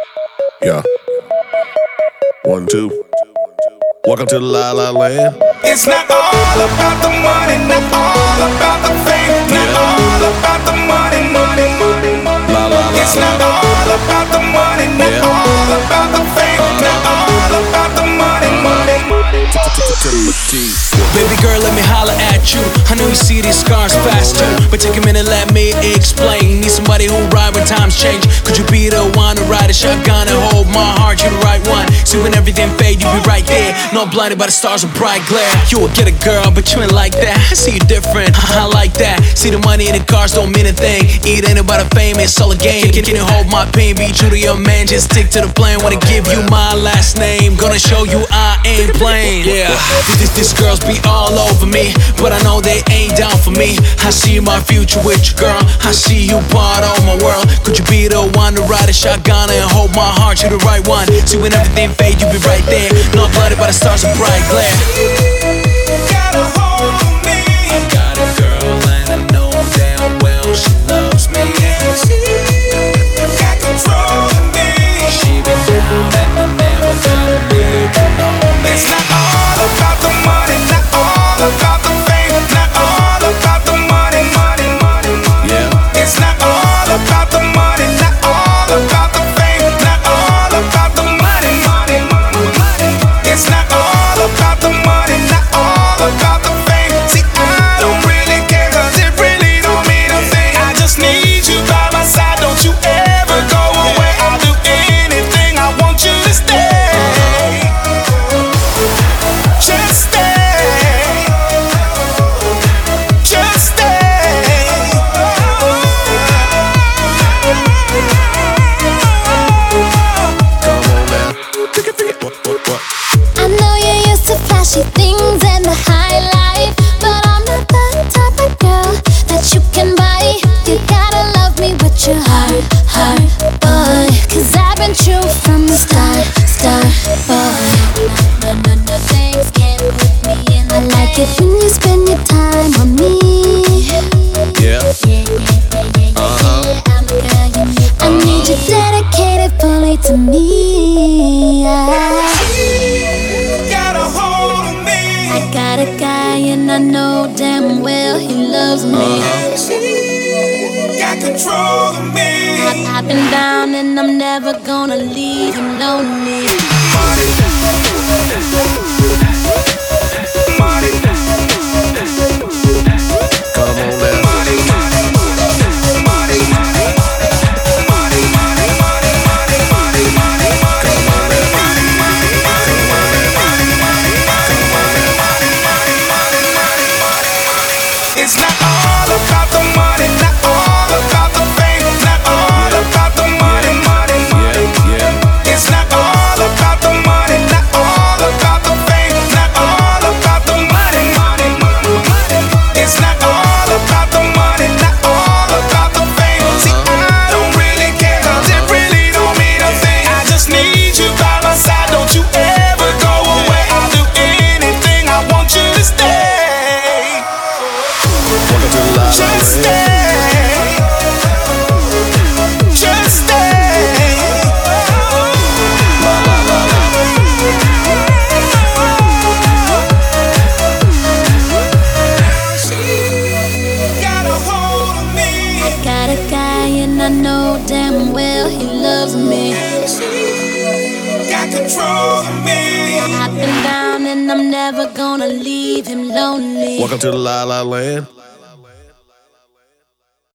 Yeah. 1, 2. Welcome to the La La Land. It's not all about the money, not all about the fame, not all about the money, money, money, money. La la la. It's not all about the money, not all about the fame, not all about the money, money, money. Baby girl, let me holler at you. I know you see these scars fast too, but take a minute, let me explain. Need somebody who ride when times change. Could you be the one to ride a shotgun and hold my heart? You the right one. See when everything fade, you be right there. Not blinded by the stars of bright glare. You will get a girl, but you ain't like that. I see you different, I like that. See the money in the cars don't mean a thing. It ain't about the fame, it's all a game. Can you hold my pain? Be true to your man, just stick to the plan. Wanna give you my last name, gonna show you I ain't playing. Yeah, these girls be all over me, but I know they ain't down for me. I see my future with you, girl. I see you part of my world. Could you be the one to ride a shotgun and hold my heart? You the right one. See when everything fade, you be right there. Not blinded by the stars of bright glare. Got a hold of me. I got a girl and I know damn well she loves me. She got control of me. She been down and I never gonna leave. It's not all about the money, not all about the fame, not all about the money, money, money, money. Yeah. It's not all about the money, not all about the fame, not all about the money, money, money, money. It's not all about the money, not all about the fame. See, I don't really care, 'cause it really don't mean a thing. I just need you by my side, don't you ever go away. I'll do anything, I want you to stay. Just stay. Just stay. Come on now. What? I know you're used to flashy things and the high life, but I'm not the type of girl that you can buy. You gotta love me with your heart, boy. 'Cause I've been true from the start, boy. No, things can't put me in the I like it when you spend your time on me. Yeah. I'm a girl you need. I need you dedicated fully to me. Got a hold of me. I got a guy and I know damn well he loves me. Got control of me. I've been down and I'm never gonna leave him lonely. Money. Money. Come on now. Money. Money. Money. Money. It's not all about the money, not all about the fame, not all about the money, money, money. Yeah. It's not all about the money, not all about the fame, not all about the money, money, money. It's not all about the money, not all about the fame. See, I don't really care, 'cause it really don't mean a thing. I just need you by my side, don't you ever go away. I'll do anything, I want you to stay. Welcome to the La La Just Land. stay. Just stay. Got a hold of me. Got a guy and I know damn well he loves me. Got control of me. I've been down and I'm never gonna leave him lonely. Welcome to the La La Land.